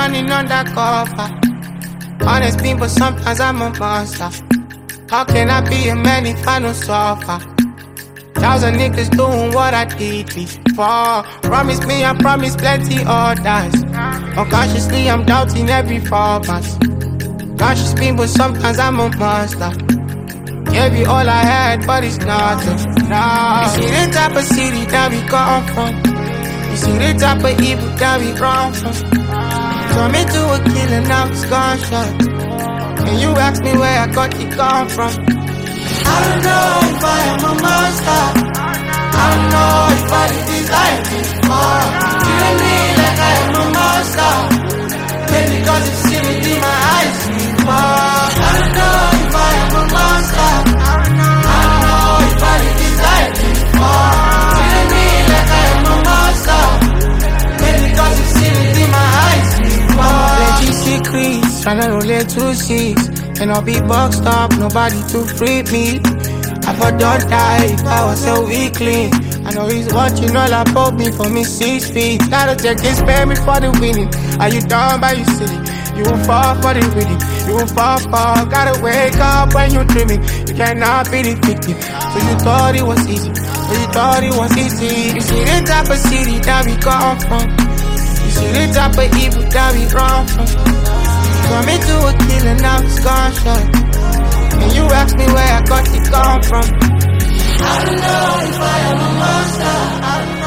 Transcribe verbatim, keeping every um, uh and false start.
running undercover. Honest people, sometimes I'm a monster. How can I be a man if I don't suffer? Thousand niggas doing what I did before. Promise me, I promise plenty others. Unconsciously, I'm doubting every format. Conscious people, sometimes I'm a monster. Gave you all I had, but it's nothing. No. You see the type of city that we come from. You see the type of evil that we run from. Turn me to a killer, now it's gunshot. And you ask me where I got it come from. I don't know if I am a monster. I don't know if I did this life before. Feeling me like I am a monster. Maybe because it's seen it in my eyes before. I don't know if I am a monster. I don't know if I did this life before. Feeling me like I am a monster. Maybe because it's seen it in my eyes before. Plenty secrets, tryna roll it two six. And I'll be boxed up, nobody to free me. I for don't die if I was so weakly. I know he's watching all about me for me six feet. Gotta check this, spare me for the winning. Are you down by you city? You won't fall for the winning. You won't fall for. Gotta wake up when you're dreaming. You cannot be the victim. So you thought it was easy. So you thought it was easy. You see the type of city that we come from. You see the type of evil that we run from. Turn me to a killer, now it's gunshot. And you ask me where I got it come from. I don't know if I am a monster. I don't